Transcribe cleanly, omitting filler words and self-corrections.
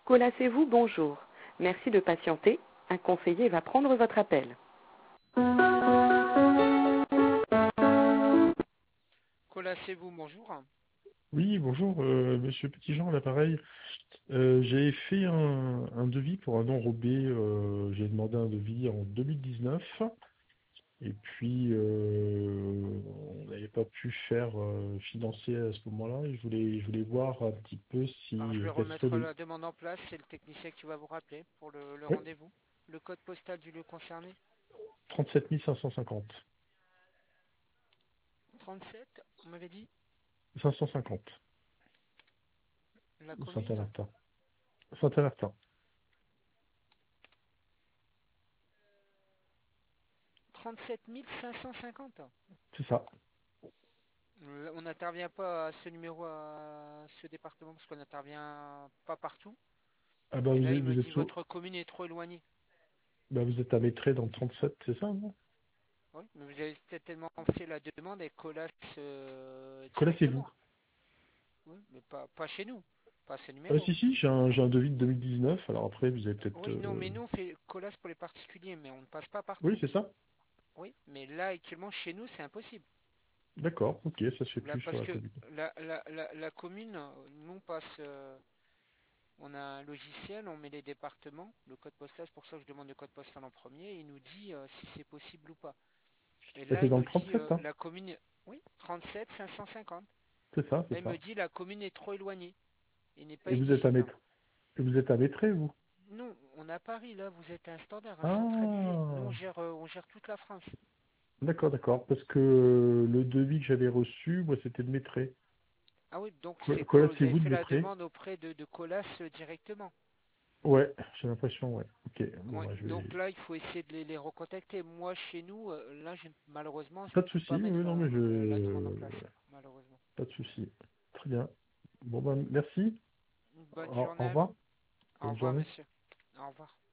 Colas-et-vous, bonjour. Merci de patienter. Un conseiller va prendre votre appel. Colas-et-vous, bonjour. Oui, bonjour, Monsieur Petitjean à l'appareil. J'ai fait un devis pour un enrobé. J'ai demandé un devis en 2019 et puis on n'avait pas pu faire financer à ce moment-là. Et je voulais voir un petit peu si Alors, je vais quels seraient remettre les... la demande en place. C'est le technicien qui va vous rappeler pour le Oui, rendez-vous. Le code postal du lieu concerné 37 550. 37, on m'avait dit 550. la commune Saint-Alertin. Saint-Alertin, 37 550. c'est ça. On n'intervient pas à ce numéro, à ce département, parce qu'on n'intervient pas partout. Ah bah Et vous là, êtes, il me vous dit êtes, votre commune est trop éloignée. bah, vous êtes à Maitret dans le 37, c'est ça, non? Oui, mais vous avez certainement fait la demande avec Colas Connaissez-vous? directement. Oui, mais pas chez nous, pas à ce Ah, numéro. si, j'ai un devis de 2019, alors après vous avez peut-être... Oui, non, mais nous on fait Colas pour les particuliers, mais on ne passe pas Oui, partout. c'est ça. Oui, mais là actuellement chez nous c'est impossible. D'accord, ok, ça se fait Là, plus sur parce la que commune. la commune, nous on passe, on a un logiciel, on met les départements, le code postal, c'est pour ça que je demande le code postal en premier, et il nous dit si c'est possible ou pas. Et Et là c'est il dans le me dit 37, hein? la commune, oui, 37 550. C'est ça, Là c'est il me ça. dit la commune est trop éloignée et n'est pas Et vous êtes à éligible. Maître. Et vous êtes à Maîtré, vous? Non, on a Paris, là, vous êtes un standard, un centralisé. Nous, Ah, on gère toute la France. d'accord, d'accord. Parce que le devis que j'avais reçu, moi, c'était de Maîtré. Ah oui, donc vous avez Connaissez-vous de fait la Maîtré? demande auprès de Colas directement. Ouais, j'ai l'impression, ouais. Ok, bon, Ouais, bah, je vais... donc là, il faut essayer de les recontacter. Moi, chez nous, là, malheureusement, je Pas ne de peux souci, pas mettre oui, non, mais la demande en place, je... malheureusement. Pas de souci. Très bien. Bon, bah, merci. Une bonne Au journée à revoir. vous. Au Bonne revoir, journée. monsieur. Au revoir.